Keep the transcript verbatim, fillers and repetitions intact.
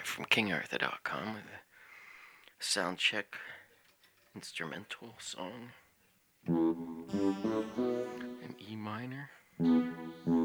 live from king arthur dot com with a sound check instrumental song in E minor.